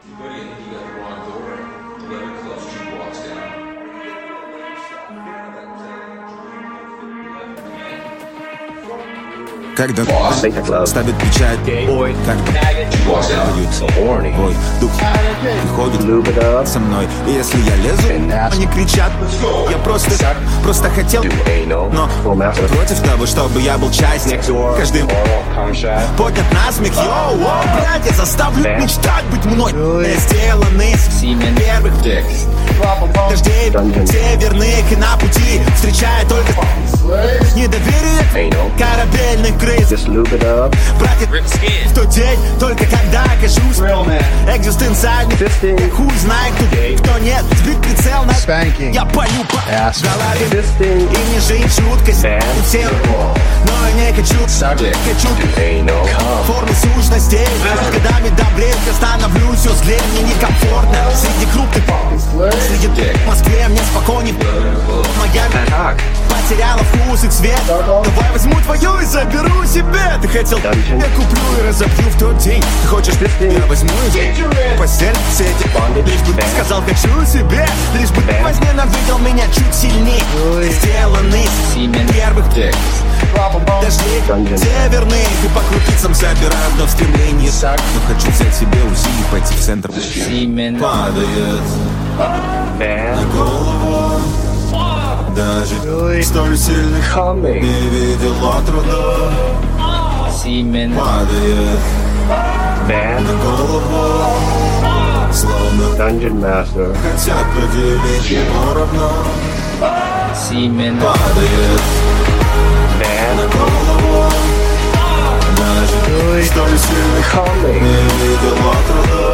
Buddy, I think you got the wrong door. 11 Club Street walks down. Когда ставят печать, когда мой дух приходит со мной. И если я лезу, они кричат. Я просто хотел, но против того, чтобы я был частью. Каждый поднят на смех. Йоу, блядь, я заставлю мечтать быть мной. Сделаны из первых дождей северных, и на пути встречая только недоверие корабельных крыс. Братья, в тот день, только когда окажусь экзистенциальный, хуй знает кто нет. Сбит прицел на я пою по голове. И мне жить жуткость у всех, но я не хочу формы сущностей. Годами добрее я становлюсь все злее. Мне некомфортно среди крупных, среди в Москве мне спокойней. Моя потеряла вкус и цвет. Давай возьму твою и заберу себе. Ты хотел, я куплю и разобью в тот день. Ты хочешь, я возьму и постель сети. Лишь бы ты сказал хочу себе. Лишь бы ты возненавидел меня чуть сильней. Сделанный из первых дождей северных, и по крупицам собираю, но в стремлении так. Но хочу взять себе УЗИ и пойти в центр. Падает на голову. Даже столь сильных не видела труда. Падает на голову, словно Dungeon Master. хотят поделить его равно. Падает на голову. Даже столь сильных не видела труда.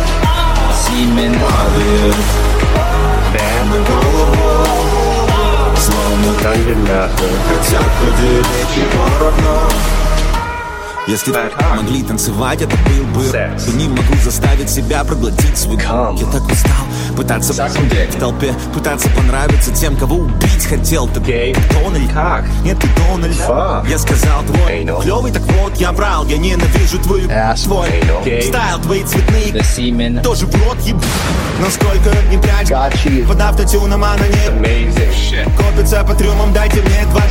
Падает на голову, словно Dungeon Master. хотят поделить его равно. Если бы могли танцевать, это был бы то не могу заставить себя проглотить свой ком. Я так устал пытаться в толпе, пытаться понравиться тем, кого убить хотел. Ты Дональд? Как? Нет, ты Дональд. Я сказал твой клёвый, так вот я врал. Я ненавижу твою свой стайл, твои цветные тоже в рот еб. Но сколько не прячь под автотюном, она не копится по трюмам, дайте мне 2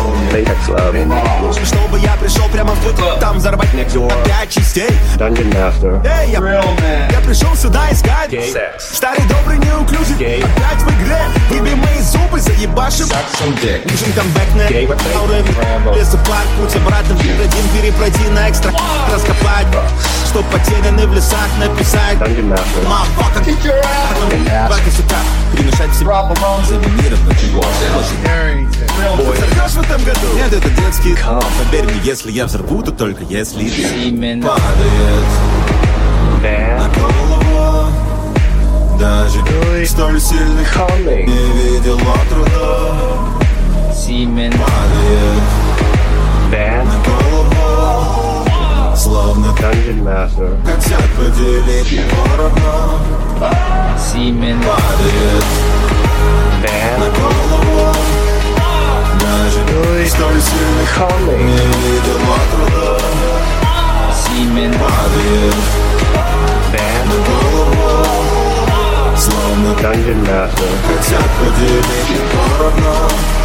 чтобы я пришел прямо в путь, там взорвать на 5 частей. Dungeon Master. Эй, я пришел сюда искать старый добрый неуклюжий. Опять в игре, выбей мои зубы, заебашим. Нужен камбэк на уровень. Лесопарк, путь обратно в один, перепройти на экстра. Раскопать, что потеряны в лесах, написать. Dungeon Master. Мафака, потом сюда, перемешать в себя. Заминировать его. Взорвешь в этом году? Нет, это детский ком. Поверь мне, если я взорву, то только если падает на голову. Даже столь сильных не видела труда. Падает на голову, словно Dungeon Master. хотят поделить его равно. Падает на голову. Даже столь сильных не видела труда. Падает на голову, словно Dungeon Master. хотят поделить его равно.